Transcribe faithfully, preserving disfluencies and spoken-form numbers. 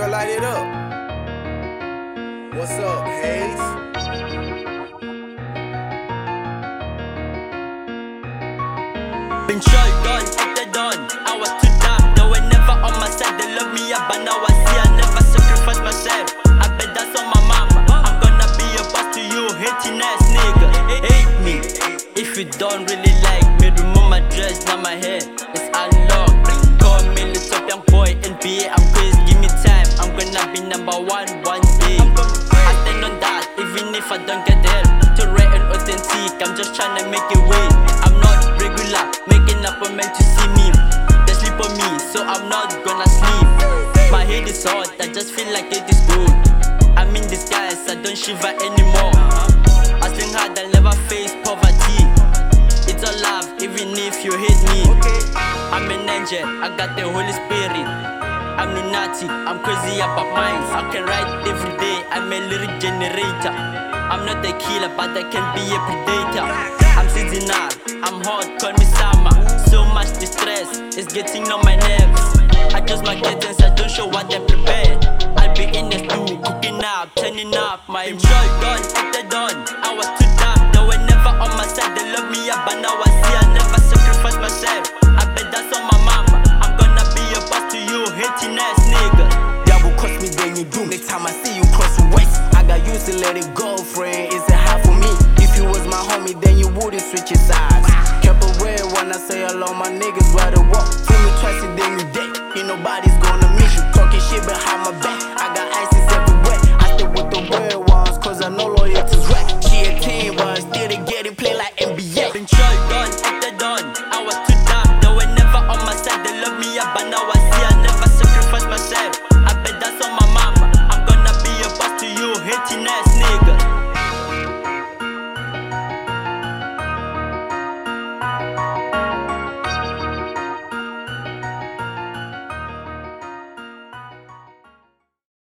gonna light it up. What's up, Hayes? Been short gone, acted on. I was too dark, they were never on my side. They love me up, but now I see I never sacrifice myself. I bet that's on my mama. I'm gonna be a boss to you, hating ass nigga. Hate me if you don't really like me. Remove my dress, now my hair is unlocked. Call me little young boy, N B A. I'm crazy, give me time. I'm gonna be number one one day. I stand on that, even if I don't get help. To write and authentic, I'm just trying to make it way. I'm not regular, making appointment to see me. They sleep on me, so I'm not gonna sleep. My head is hot, I just feel like it is good. I'm in disguise, I don't shiver anymore. Hustling hard, I'll never face poverty. It's all love, even if you hate me. I'm an angel, I got the Holy Spirit. I'm lunatic, I'm crazy about minds. I can write every day, I'm a lyric generator. I'm not a killer, but I can be a predator. I'm seasonal, I'm hot, call me summer. So much distress, it's getting on my nerves. I just my curtains, I don't show what I prepared. I'll be in the stew, cooking up, turning up. My joy gone, acted on. I was too dark, they were never on my side. They love me up, but now I see I never sacrifice myself. I bet that's on my mama. I'm gonna be a boss to you, hating ass nigga. That will cost me, then you do. Next time I see you cross the west, I got used to let it go, friend. Is it hard for me? If you was my homie, then you wouldn't switch your sides. Kept away when I say hello, my niggas rather walk. Feel me twice, and then you dead. Ain't nobody's gonna miss you. Talking shit behind my back. I